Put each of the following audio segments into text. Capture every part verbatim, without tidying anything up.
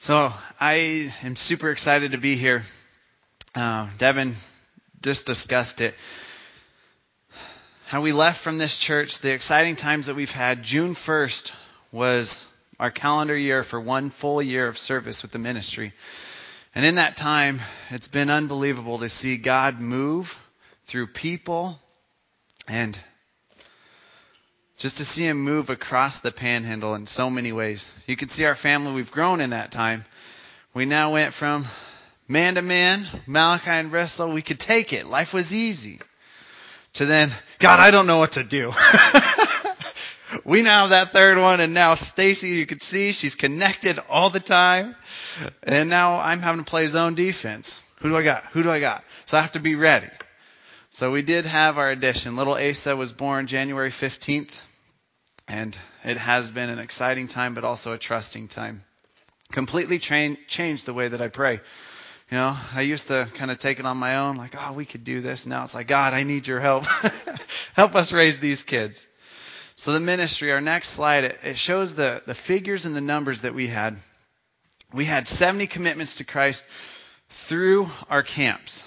So I am super excited to be here. Uh, Devin just discussed it. How we left from this church, the exciting times that we've had. June first was our calendar year for one full year of service with the ministry. And in that time, it's been unbelievable to see God move through people and just to see Him move across the panhandle in so many ways. You can see our family, we've grown in that time. We now went from man to man, Malachi and Bristol, we could take it. Life was easy. To then, God, I don't know what to do. We now have that third one, and now Stacy, you can see, she's connected all the time. And now I'm having to play zone defense. Who do I got? Who do I got? So I have to be ready. So we did have our addition. Little Asa was born January fifteenth. And it has been an exciting time, but also a trusting time. Completely train, changed the way that I pray. You know, I used to kind of take it on my own, like, oh, we could do this. Now it's like, God, I need your help. Help us raise these kids. So the ministry, our next slide, it, it shows the, the figures and the numbers that we had. We had seventy commitments to Christ through our camps.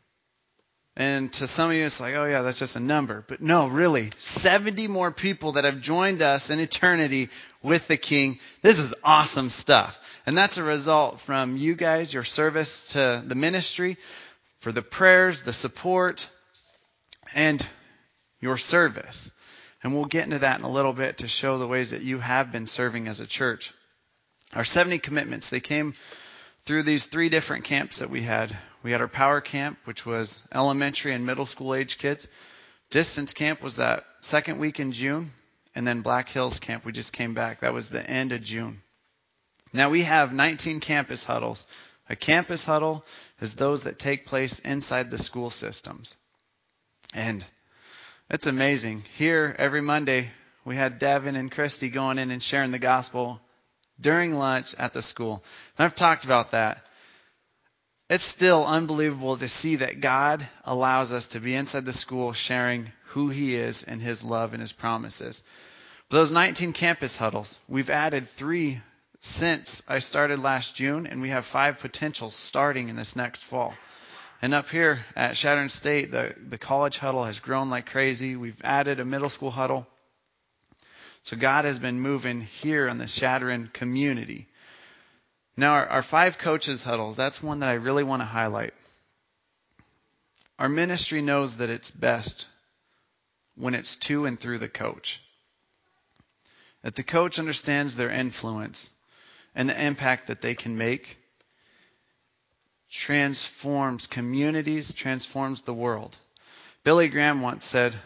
And to some of you, it's like, oh yeah, that's just a number. But no, really, seventy more people that have joined us in eternity with the King. This is awesome stuff. And that's a result from you guys, your service to the ministry, for the prayers, the support, and your service. And we'll get into that in a little bit to show the ways that you have been serving as a church. Our seventy commitments, they came through these three different camps that we had. We had our power camp, which was elementary and middle school age kids. Distance camp was that second week in June. And then Black Hills camp, we just came back. That was the end of June. Now we have nineteen campus huddles. A campus huddle is those that take place inside the school systems. And it's amazing. Here, every Monday, we had Devin and Christy going in and sharing the gospel during lunch at the school. And I've talked about that. It's still unbelievable to see that God allows us to be inside the school sharing who He is and His love and His promises. But those nineteen campus huddles, we've added three since I started last June, and we have five potentials starting in this next fall. And up here at Chadron State, the, the college huddle has grown like crazy. We've added a middle school huddle. So God has been moving here in the Chadron community. Now, our, our five coaches huddles, that's one that I really want to highlight. Our ministry knows that it's best when it's to and through the coach. That the coach understands their influence and the impact that they can make, transforms communities, transforms the world. Billy Graham once said,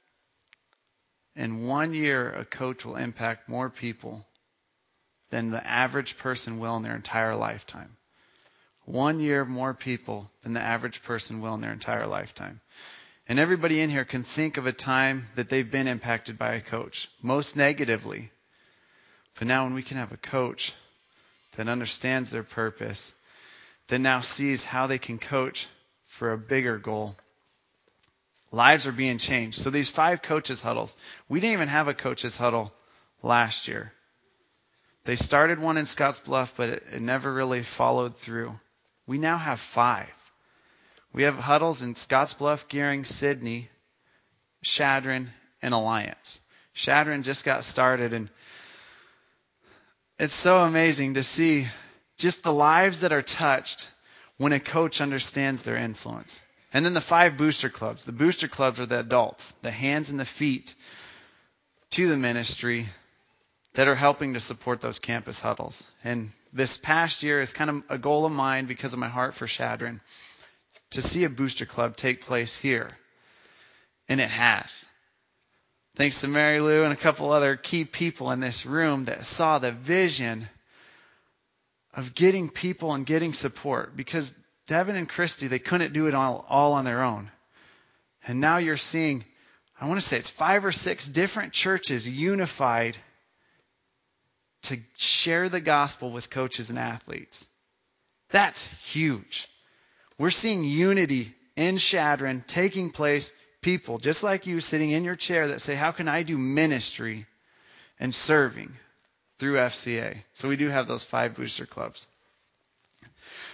in one year, a coach will impact more people than the average person will in their entire lifetime. One year more people than the average person will in their entire lifetime. And everybody in here can think of a time that they've been impacted by a coach, most negatively. But now when we can have a coach that understands their purpose, that now sees how they can coach for a bigger goal, lives are being changed. So these five coaches huddles, we didn't even have a coaches huddle last year. They started one in Scottsbluff, but it, it never really followed through. We now have five. We have huddles in Scottsbluff, Gearing, Sydney, Chadron, and Alliance. Chadron just got started, and it's so amazing to see just the lives that are touched when a coach understands their influence. And then the five booster clubs. The booster clubs are the adults, the hands and the feet to the ministry that are helping to support those campus huddles. And this past year is kind of a goal of mine because of my heart for Chadron to see a booster club take place here. And it has. Thanks to Mary Lou and a couple other key people in this room that saw the vision of getting people and getting support. Because Devin and Christy, they couldn't do it all, all on their own. And now you're seeing, I want to say it's five or six different churches unified to share the gospel with coaches and athletes. That's huge. We're seeing unity in Chadron taking place. People just like you sitting in your chair that say, how can I do ministry and serving through F C A? So we do have those five booster clubs.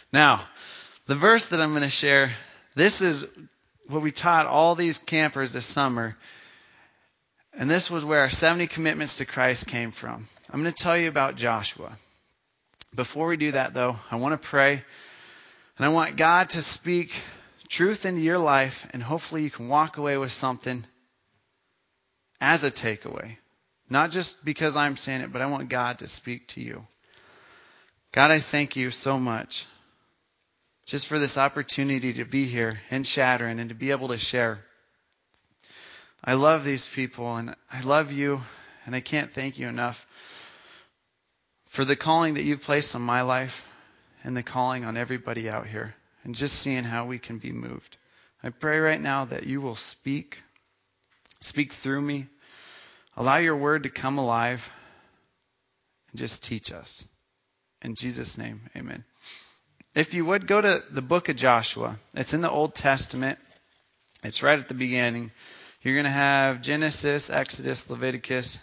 Now, the verse that I'm going to share, this is what we taught all these campers this summer. And this was where our seventy commitments to Christ came from. I'm going to tell you about Joshua. Before we do that, though, I want to pray. And I want God to speak truth into your life. And hopefully you can walk away with something as a takeaway. Not just because I'm saying it, but I want God to speak to you. God, I thank you so much just for this opportunity to be here in Chadron and to be able to share. I love these people and I love you, and I can't thank you enough for the calling that you've placed on my life and the calling on everybody out here, and just seeing how we can be moved. I pray right now that you will speak, speak through me, allow your word to come alive, and just teach us. In Jesus' name, amen. If you would, go to the book of Joshua. It's in the Old Testament. It's right at the beginning. You're going to have Genesis, Exodus, Leviticus,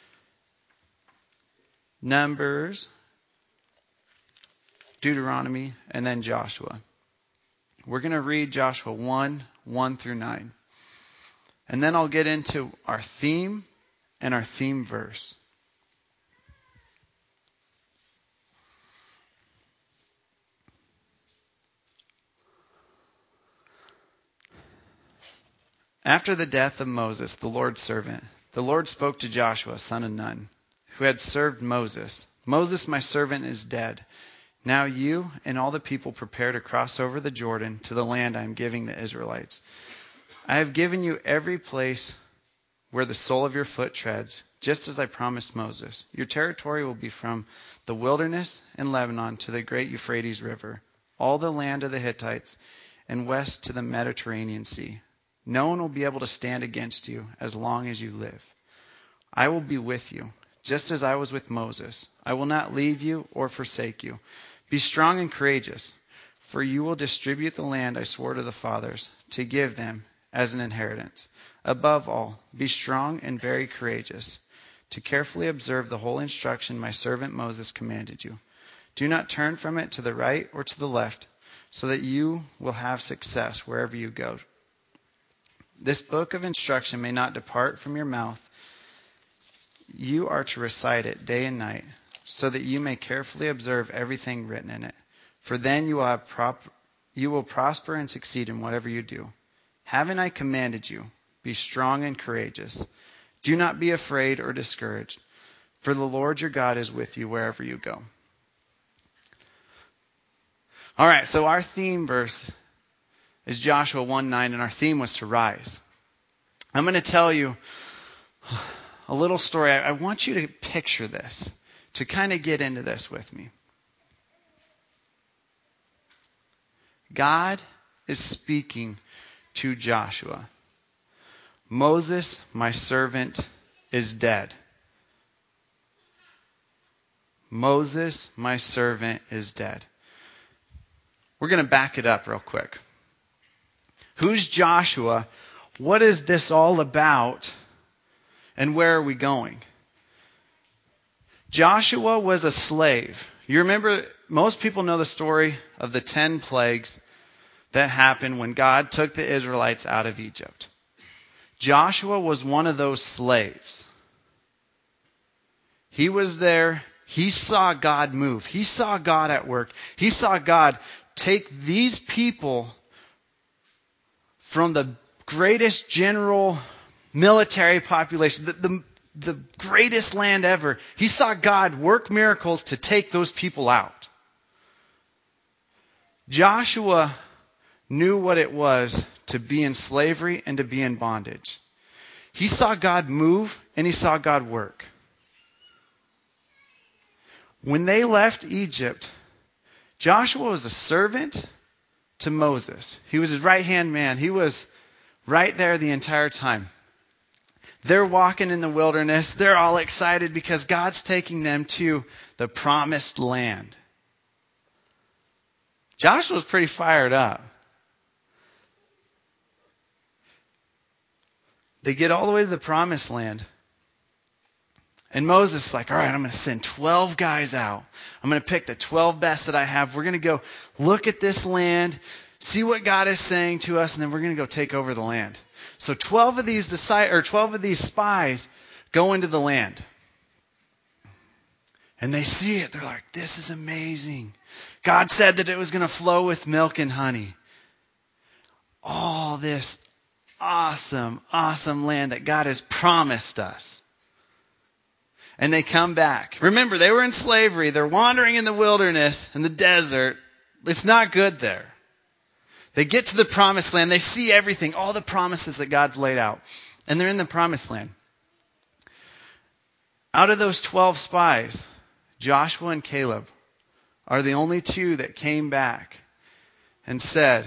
Numbers, Deuteronomy, and then Joshua. We're going to read Joshua one, one through nine. And then I'll get into our theme and our theme verse. After the death of Moses, the Lord's servant, the Lord spoke to Joshua, son of Nun, who had served Moses. Moses, my servant, is dead. Now you and all the people prepare to cross over the Jordan to the land I am giving the Israelites. I have given you every place where the sole of your foot treads, just as I promised Moses. Your territory will be from the wilderness in Lebanon to the great Euphrates River, all the land of the Hittites, and west to the Mediterranean Sea. No one will be able to stand against you as long as you live. I will be with you, just as I was with Moses. I will not leave you or forsake you. Be strong and courageous, for you will distribute the land I swore to the fathers to give them as an inheritance. Above all, be strong and very courageous, to carefully observe the whole instruction my servant Moses commanded you. Do not turn from it to the right or to the left, so that you will have success wherever you go. This book of instruction may not depart from your mouth. You are to recite it day and night, so that you may carefully observe everything written in it. For then you will have prop- you will prosper and succeed in whatever you do. Haven't I commanded you? Be strong and courageous. Do not be afraid or discouraged, for the Lord your God is with you wherever you go. All right, so our theme verse is Joshua one nine, and our theme was to rise. I'm going to tell you a little story. I want you to picture this, to kind of get into this with me. God is speaking to Joshua. Moses, my servant, is dead. Moses, my servant, is dead. We're going to back it up real quick. Who's Joshua? What is this all about? And where are we going? Joshua was a slave. You remember, most people know the story of the ten plagues that happened when God took the Israelites out of Egypt. Joshua was one of those slaves. He was there. He saw God move. He saw God at work. He saw God take these people from the greatest general military population, the, the, the greatest land ever. He saw God work miracles to take those people out. Joshua knew what it was to be in slavery and to be in bondage. He saw God move and he saw God work. When they left Egypt, Joshua was a servant to Moses. He was his right-hand man. He was right there the entire time. They're walking in the wilderness. They're all excited because God's taking them to the promised land. Joshua's pretty fired up. They get all the way to the promised land. And Moses is like, all right, I'm going to send twelve guys out. I'm going to pick the twelve best that I have. We're going to go look at this land, see what God is saying to us, and then we're going to go take over the land. So twelve of these deci- or twelve of these spies go into the land. And they see it. They're like, this is amazing. God said that it was going to flow with milk and honey. All this awesome, awesome land that God has promised us. And they come back. Remember, they were in slavery. They're wandering in the wilderness, in the desert. It's not good there. They get to the promised land. They see everything, all the promises that God's laid out. And they're in the promised land. Out of those twelve spies, Joshua and Caleb are the only two that came back and said,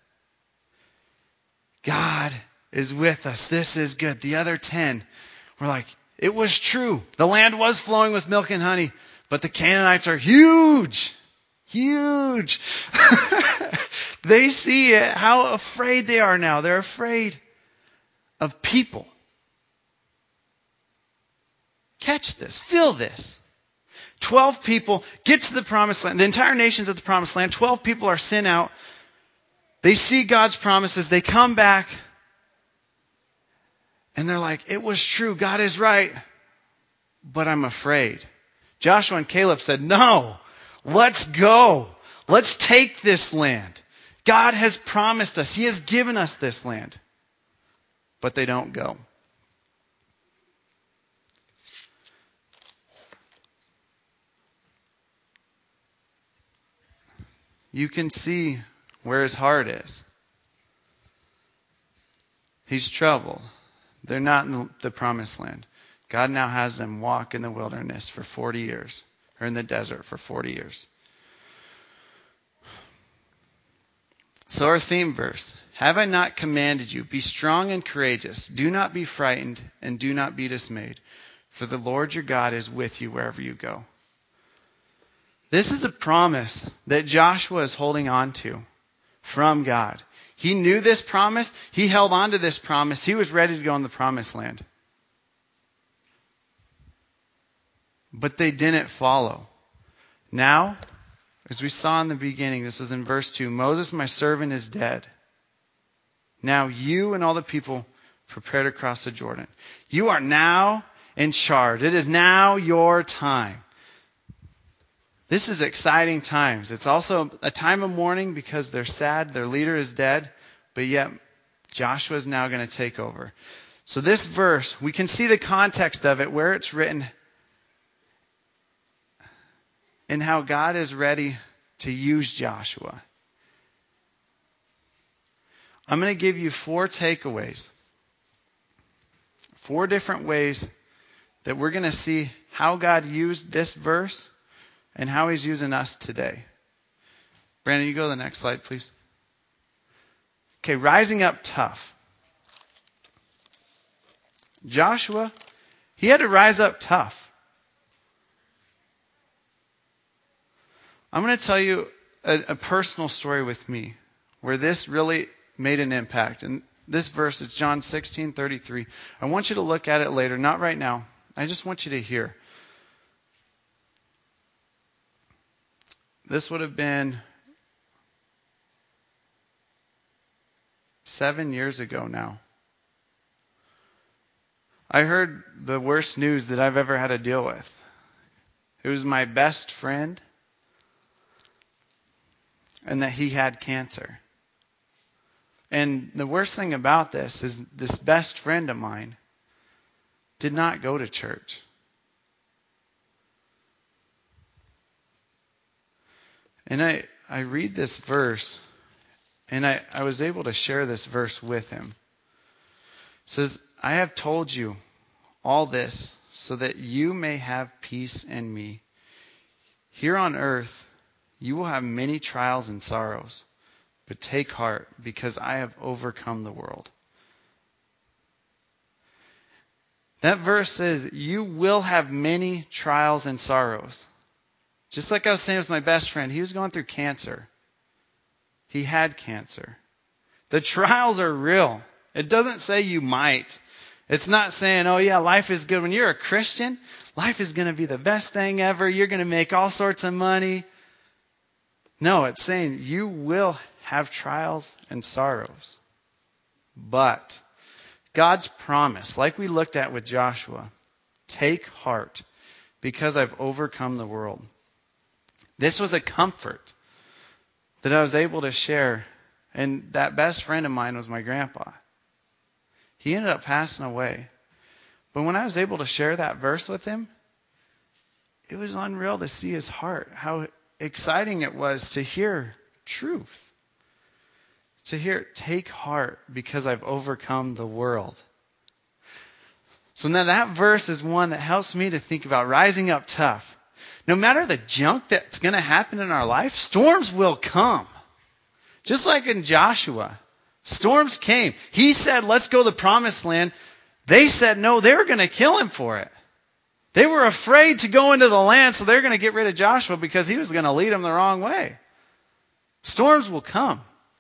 God is with us. This is good. The other ten were like, it was true. The land was flowing with milk and honey, but the Canaanites are huge. Huge. They see it, how afraid they are now. They're afraid of people. Catch this. Feel this. Twelve people get to the promised land. The entire nation's at the promised land. Twelve people are sent out. They see God's promises. They come back. And they're like, it was true. God is right. But I'm afraid. Joshua and Caleb said, no, let's go. Let's take this land. God has promised us. He has given us this land. But they don't go. You can see where his heart is. He's troubled. They're not in the promised land. God now has them walk in the wilderness for forty years, or in the desert for forty years. So our theme verse, have I not commanded you, be strong and courageous, do not be frightened and do not be dismayed, for the Lord your God is with you wherever you go. This is a promise that Joshua is holding on to from God. He knew this promise. He held on to this promise. He was ready to go in the promised land. But they didn't follow. Now, as we saw in the beginning, this was in verse two, Moses, my servant, is dead. Now you and all the people prepare to cross the Jordan. You are now in charge. It is now your time. This is exciting times. It's also a time of mourning because they're sad. Their leader is dead. But yet, Joshua is now going to take over. So this verse, we can see the context of it, where it's written, and how God is ready to use Joshua. I'm going to give you four takeaways. Four different ways that we're going to see how God used this verse and how he's using us today. Brandon, you go to the next slide, please. Okay, rising up tough. Joshua, he had to rise up tough. I'm going to tell you a, a personal story with me where this really made an impact. And this verse, it's John sixteen thirty-three. I want you to look at it later, not right now. I just want you to hear. This would have been seven years ago now. I heard the worst news that I've ever had to deal with. It was my best friend, and that he had cancer. And the worst thing about this is this best friend of mine did not go to church. And I, I read this verse, and I, I was able to share this verse with him. It says, I have told you all this so that you may have peace in me. Here on earth, you will have many trials and sorrows, but take heart because I have overcome the world. That verse says you will have many trials and sorrows. Just like I was saying with my best friend, he was going through cancer. He had cancer. The trials are real. It doesn't say you might. It's not saying, oh yeah, life is good. When you're a Christian, life is going to be the best thing ever. You're going to make all sorts of money. No, it's saying you will have trials and sorrows. But God's promise, like we looked at with Joshua, take heart because I've overcome the world. This was a comfort that I was able to share. And that best friend of mine was my grandpa. He ended up passing away. But when I was able to share that verse with him, it was unreal to see his heart, how exciting it was to hear truth. To hear, take heart because I've overcome the world. So now that verse is one that helps me to think about rising up tough. No matter the junk that's going to happen in our life, storms will come. Just like in Joshua. Storms came. He said, let's go to the promised land. They said no, they were going to kill him for it. They were afraid to go into the land, so they're going to get rid of Joshua because he was going to lead them the wrong way. Storms will come.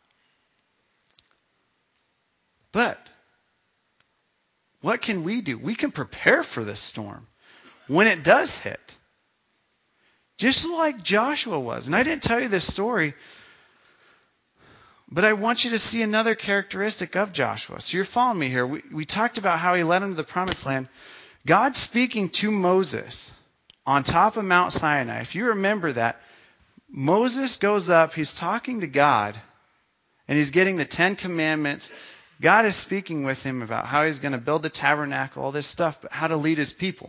But what can we do? We can prepare for this storm when it does hit. Just like Joshua was. And I didn't tell you this story, but I want you to see another characteristic of Joshua. So you're following me here. We, we talked about how he led them to the promised land. God speaking to Moses on top of Mount Sinai. If you remember that, Moses goes up, he's talking to God, and he's getting the Ten Commandments. God is speaking with him about how he's going to build the tabernacle, all this stuff, but how to lead his people.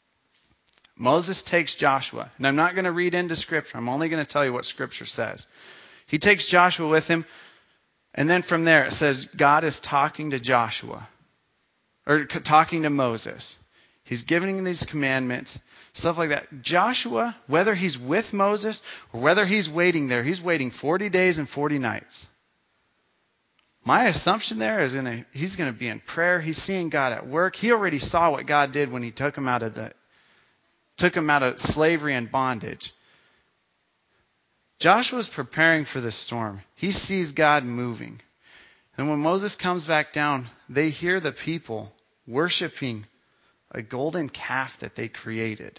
Moses takes Joshua, and I'm not going to read into Scripture. I'm only going to tell you what Scripture says. He takes Joshua with him, and then from there it says God is talking to Joshua, or talking to Moses. He's giving him these commandments, stuff like that. Joshua, whether he's with Moses or whether he's waiting there, he's waiting forty days and forty nights. My assumption there is gonna, he's going to be in prayer. He's seeing God at work. He already saw what God did when he took him out of the, took him out of slavery and bondage. Joshua's preparing for the storm. He sees God moving. And when Moses comes back down, they hear the people worshiping a golden calf that they created.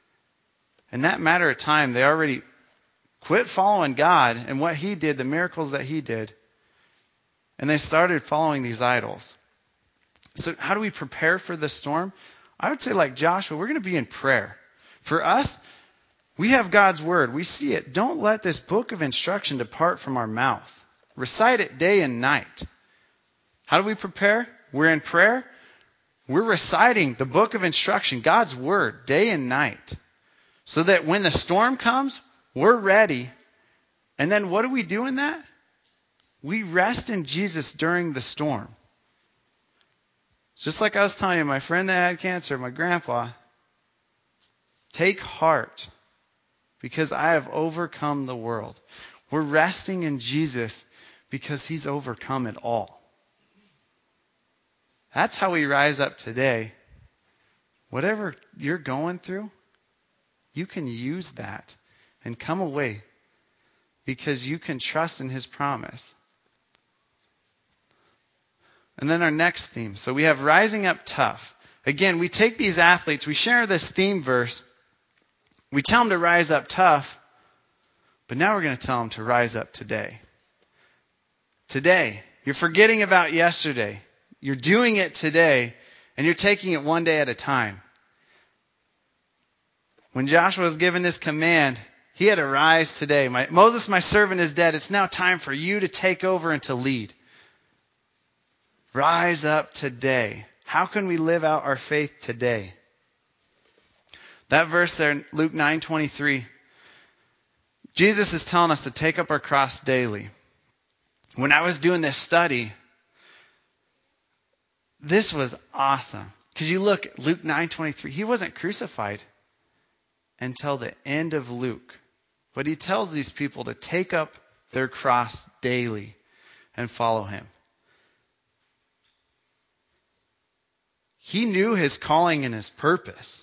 In that matter of time, they already quit following God and what he did, the miracles that he did. And they started following these idols. So how do we prepare for the storm? I would say like Joshua, we're going to be in prayer. For us, we have God's word. We see it. Don't let this book of instruction depart from our mouth. Recite it day and night. How do we prepare? We're in prayer. We're reciting the book of instruction, God's word, day and night. So that when the storm comes, we're ready. And then what do we do in that? We rest in Jesus during the storm. Just like I was telling you, my friend that had cancer, my grandpa, take heart because I have overcome the world. We're resting in Jesus because he's overcome it all. That's how we rise up today. Whatever you're going through, you can use that and come away because you can trust in his promise. And then our next theme. So we have rising up tough. Again, we take these athletes, we share this theme verse, we tell them to rise up tough, but now we're going to tell them to rise up today. Today. You're forgetting about yesterday. You're doing it today, and you're taking it one day at a time. When Joshua was given this command, he had to rise today. My, Moses, my servant, is dead. It's now time for you to take over and to lead. Rise up today. How can we live out our faith today? That verse there in Luke nine twenty-three, Jesus is telling us to take up our cross daily. When I was doing this study, this was awesome. Because you look at Luke nine twenty-three, he wasn't crucified until the end of Luke. But he tells these people to take up their cross daily and follow him. He knew his calling and his purpose.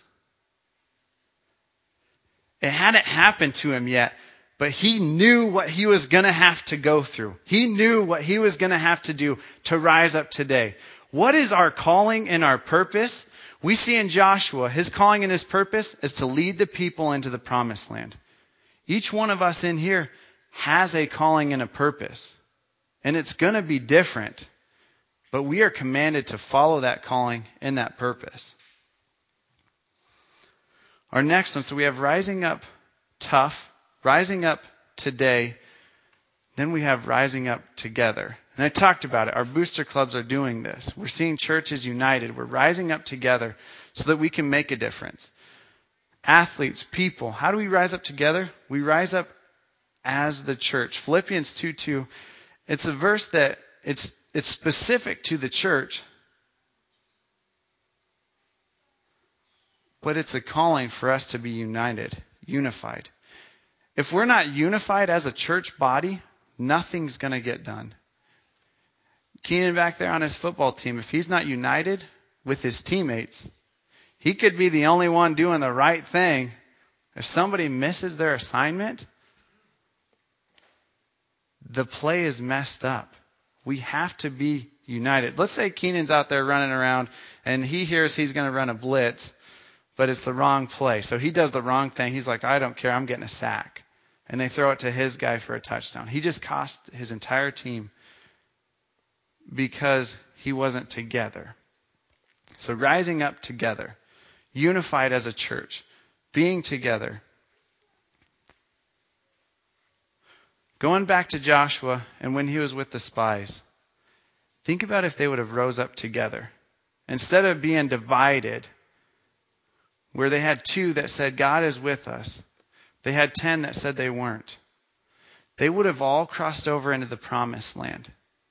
It hadn't happened to him yet, but he knew what he was going to have to go through. He knew what he was going to have to do to rise up today. What is our calling and our purpose? We see in Joshua, his calling and his purpose is to lead the people into the promised land. Each one of us in here has a calling and a purpose. And it's going to be different. But we are commanded to follow that calling and that purpose. Our next one, so we have rising up tough, rising up today, then we have rising up together. And I talked about it. Our booster clubs are doing this. We're seeing churches united. We're rising up together so that we can make a difference. Athletes, people, how do we rise up together? We rise up as the church. Philippians two two, it's a verse that it's it's specific to the church, but it's a calling for us to be united, unified. If we're not unified as a church body, nothing's going to get done. Keenan back there on his football team, if he's not united with his teammates, he could be the only one doing the right thing. If somebody misses their assignment, the play is messed up. We have to be united. Let's say Keenan's out there running around and he hears he's going to run a blitz, but it's the wrong play. So he does the wrong thing. He's like, I don't care. I'm getting a sack. And they throw it to his guy for a touchdown. He just cost his entire team because he wasn't together. So rising up together, unified as a church, being together. Going back to Joshua and when he was with the spies, think about if they would have rose up together. Instead of being divided, where they had two that said, God is with us. They had ten that said they weren't. They would have all crossed over into the promised land.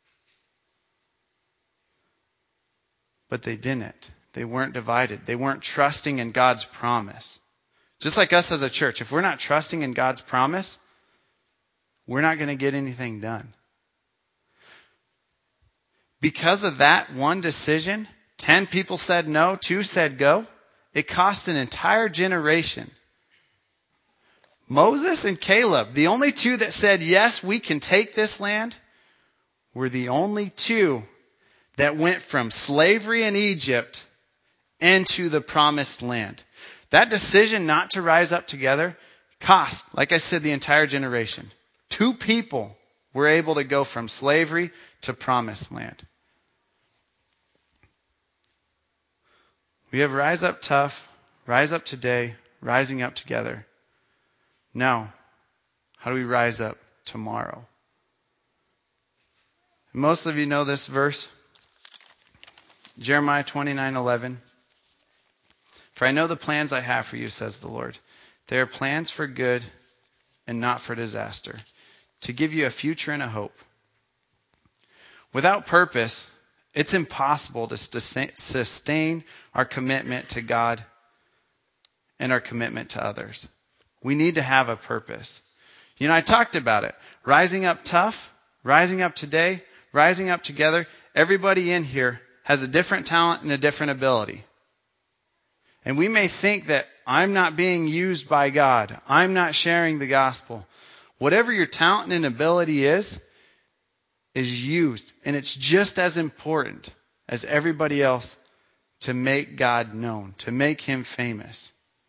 But they didn't. They weren't divided. They weren't trusting in God's promise. Just like us as a church, if we're not trusting in God's promise, we're not going to get anything done. Because of that one decision, ten people said no, two said go. It cost an entire generation. Moses and Caleb, the only two that said, yes, we can take this land, were the only two that went from slavery in Egypt into the promised land. That decision not to rise up together cost, like I said, the entire generation. Two people were able to go from slavery to promised land. We have rise up tough, rise up today, rising up together. Now, how do we rise up tomorrow? Most of you know this verse. Jeremiah twenty-nine eleven. For I know the plans I have for you, says the Lord. They are plans for good and not for disaster, to give you a future and a hope. Without purpose, it's impossible to sustain our commitment to God and our commitment to others. We need to have a purpose. You know, I talked about it. Rising up tough, rising up today, rising up together. Everybody in here has a different talent and a different ability. And we may think that I'm not being used by God. I'm not sharing the gospel. Whatever your talent and ability is, is used. And it's just as important as everybody else to make God known, to make Him famous.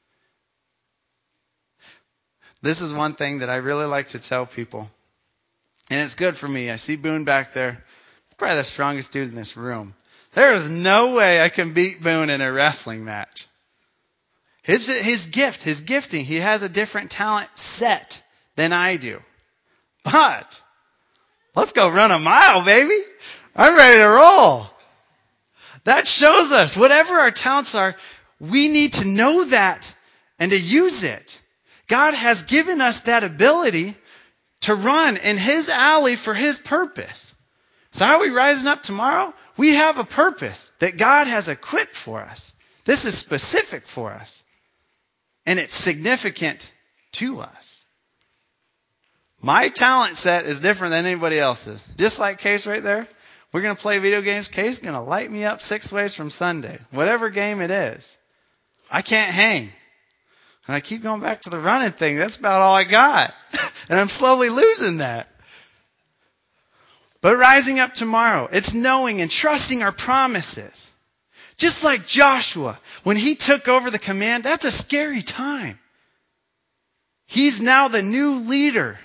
This is one thing that I really like to tell people. And it's good for me. I see Boone back there. Probably the strongest dude in this room. There is no way I can beat Boone in a wrestling match. His, his gift, his gifting, he has a different talent set than I do. But let's go run a mile, baby. I'm ready to roll. That shows us whatever our talents are, we need to know that and to use it. God has given us that ability to run in His alley for His purpose. So how are we rising up tomorrow? We have a purpose that God has equipped for us. This is specific for us. And it's significant to us. My talent set is different than anybody else's. Just like Case right there. We're going to play video games. Case is going to light me up six ways from Sunday. Whatever game it is. I can't hang. And I keep going back to the running thing. That's about all I got. And I'm slowly losing that. But rising up tomorrow, it's knowing and trusting our promises. Just like Joshua, when he took over the command, that's a scary time. He's now the new leader.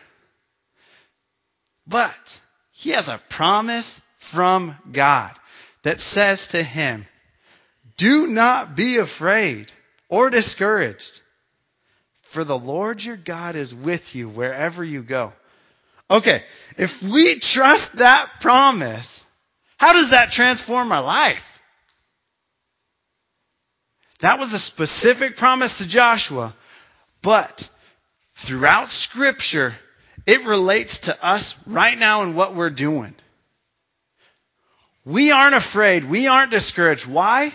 But he has a promise from God that says to him, do not be afraid or discouraged, for the Lord your God is with you wherever you go. Okay, if we trust that promise, how does that transform our life? That was a specific promise to Joshua, but throughout Scripture, it relates to us right now and what we're doing. We aren't afraid. We aren't discouraged. Why?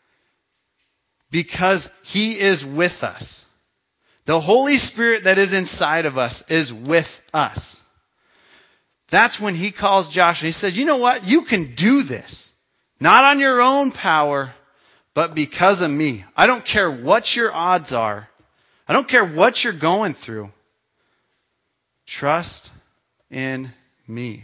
Because He is with us. The Holy Spirit that is inside of us is with us. That's when He calls Joshua. He says, you know what? You can do this. Not on your own power, but because of me. I don't care what your odds are. I don't care what you're going through. Trust in me.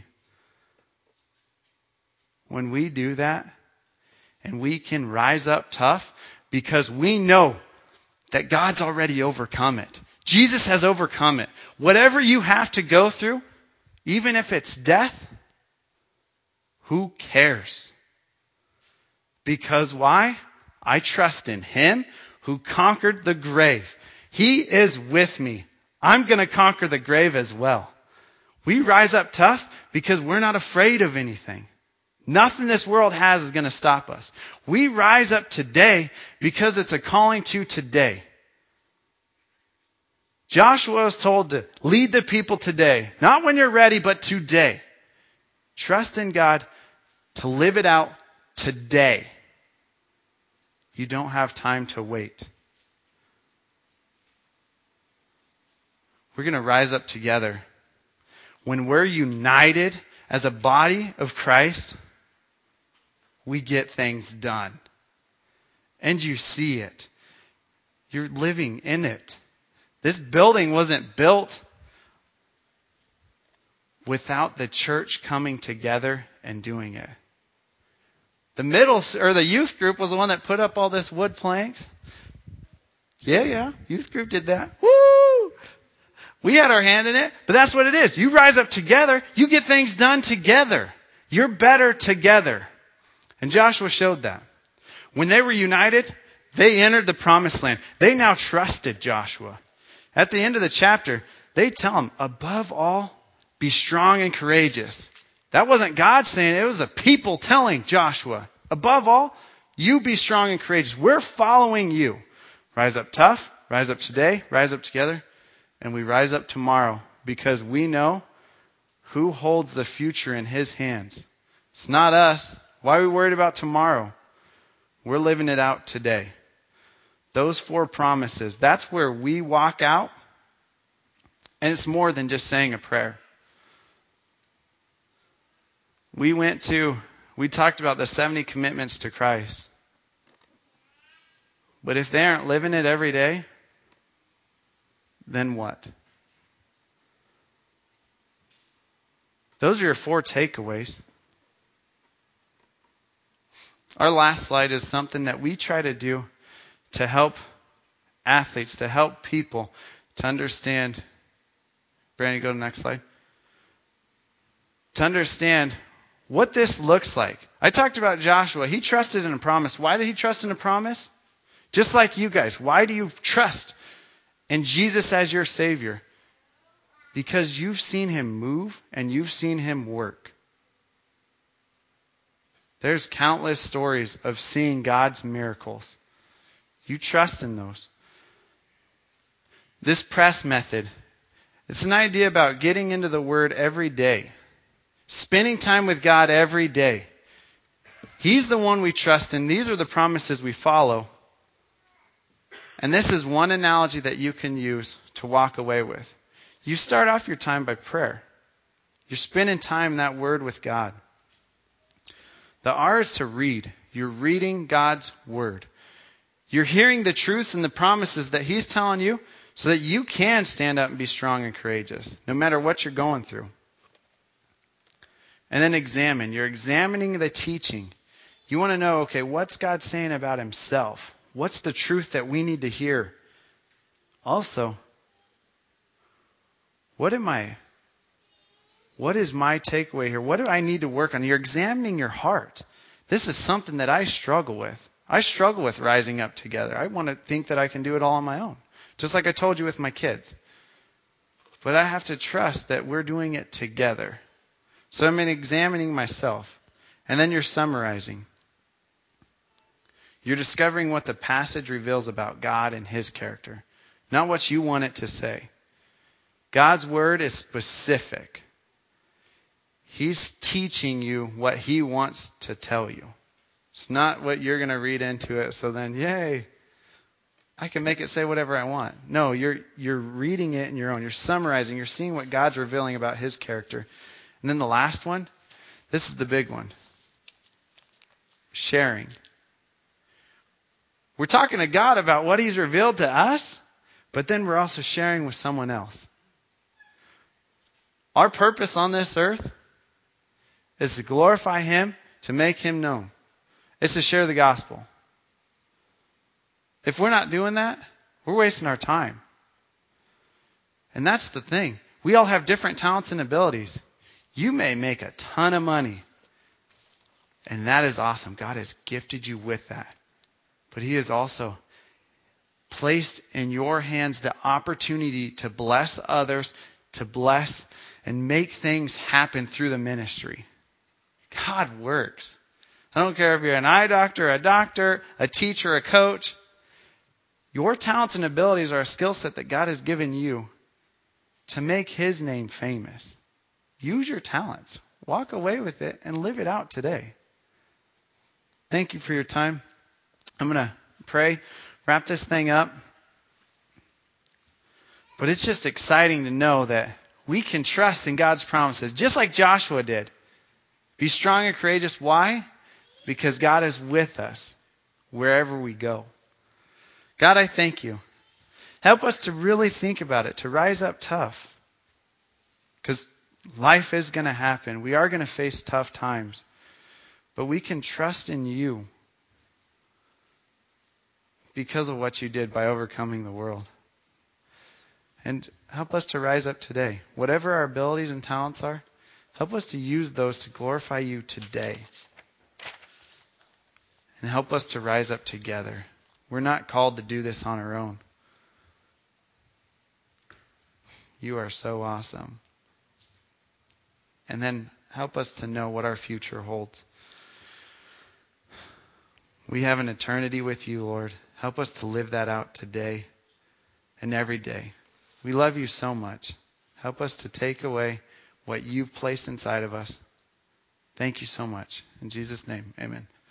When we do that, and we can rise up tough, because we know that God's already overcome it. Jesus has overcome it. Whatever you have to go through, even if it's death, who cares? Because why? I trust in Him who conquered the grave. He is with me. I'm going to conquer the grave as well. We rise up tough because we're not afraid of anything. Nothing this world has is going to stop us. We rise up today because it's a calling to today. Joshua was told to lead the people today. Not when you're ready, but today. Trust in God to live it out today. You don't have time to wait. We're going to rise up together. When we're united as a body of Christ, we get things done. And you see it. You're living in it. This building wasn't built without the church coming together and doing it. The middle, or the youth group was the one that put up all this wood planks. Yeah, yeah, youth group did that. Woo! We had our hand in it, but that's what it is. You rise up together, you get things done together. You're better together. And Joshua showed that. When they were united, they entered the promised land. They now trusted Joshua. At the end of the chapter, they tell him, above all, be strong and courageous. That wasn't God saying it, it was the people telling Joshua, above all, you be strong and courageous. We're following you. Rise up tough, rise up today, rise up together, and we rise up tomorrow because we know who holds the future in His hands. It's not us. Why are we worried about tomorrow? We're living it out today. Those four promises, that's where we walk out, and it's more than just saying a prayer. We went to, we talked about the seventy commitments to Christ. But if they aren't living it every day, then what? Those are your four takeaways. Our last slide is something that we try to do to help athletes, to help people to understand. Brandon, go to the next slide. To understand what this looks like. I talked about Joshua. He trusted in a promise. Why did he trust in a promise? Just like you guys. Why do you trust in Jesus as your Savior? Because you've seen Him move and you've seen Him work. There's countless stories of seeing God's miracles. You trust in those. This press method, it's an idea about getting into the Word every day. Spending time with God every day. He's the one we trust in. These are the promises we follow. And this is one analogy that you can use to walk away with. You start off your time by prayer. You're spending time in that Word with God. The R is to read. You're reading God's Word. You're hearing the truths and the promises that He's telling you so that you can stand up and be strong and courageous, no matter what you're going through. And then examine. You're examining the teaching. You want to know, okay, what's God saying about himself? What's the truth that we need to hear? Also, what am I, what is my takeaway here? What do I need to work on? You're examining your heart. This is something that I struggle with. I struggle with rising up together. I want to think that I can do it all on my own. Just like I told you with my kids. But I have to trust that we're doing it together. So I'm examining myself. And then you're summarizing. You're discovering what the passage reveals about God and his character. Not what you want it to say. God's word is specific. He's teaching you what he wants to tell you. It's not what you're going to read into it. So then, yay, I can make it say whatever I want. No, you're you're reading it in your own. You're summarizing. You're seeing what God's revealing about his character. And then the last one, this is the big one. Sharing. We're talking to God about what he's revealed to us, but then we're also sharing with someone else. Our purpose on this earth is to glorify him, to make him known. It's to share the gospel. If we're not doing that, we're wasting our time. And that's the thing. We all have different talents and abilities. You may make a ton of money. And that is awesome. God has gifted you with that. But he has also placed in your hands the opportunity to bless others, to bless and make things happen through the ministry. God works. I don't care if you're an eye doctor, a doctor, a teacher, a coach. Your talents and abilities are a skill set that God has given you to make his name famous. Use your talents. Walk away with it and live it out today. Thank you for your time. I'm going to pray, wrap this thing up. But it's just exciting to know that we can trust in God's promises, just like Joshua did. Be strong and courageous. Why? Because God is with us wherever we go. God, I thank you. Help us to really think about it, to rise up tough. Because life is going to happen. We are going to face tough times. But we can trust in you because of what you did by overcoming the world. And help us to rise up today. Whatever our abilities and talents are, help us to use those to glorify you today. And help us to rise up together. We're not called to do this on our own. You are so awesome. And then help us to know what our future holds. We have an eternity with you, Lord. Help us to live that out today and every day. We love you so much. Help us to take away what you've placed inside of us. Thank you so much. In Jesus' name, amen.